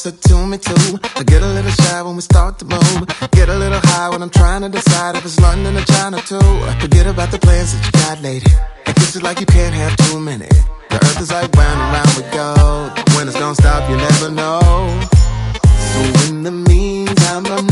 closer to me too. I get a little shy when we start to move. Get a little high when I'm trying to decide if it's London or China too. Forget about the plans that you got, lady. And kiss it like you can't have too many. The earth is like round and round we go. When it's gonna stop, you never know. So in the meantime, I'm